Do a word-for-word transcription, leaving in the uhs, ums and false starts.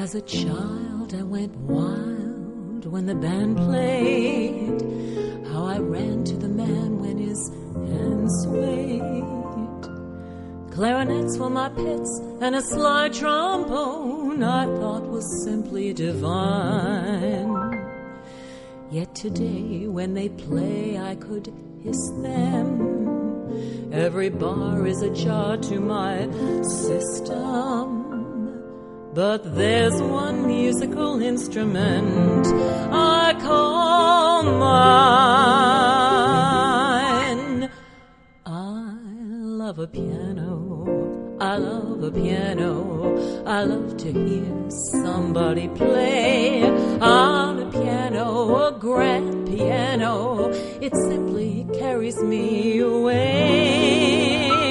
As a child I went wild when the band played. How I ran to the man when his hands swayed. Clarinets were my pets, and a slide trombone I thought was simply divine. Yet today when they play I could hiss them. Every bar is a jar to my system. But there's one musical instrument I call mine. I love a piano, I love a piano. I love to hear somebody play on a piano, a grand piano. It simply carries me away.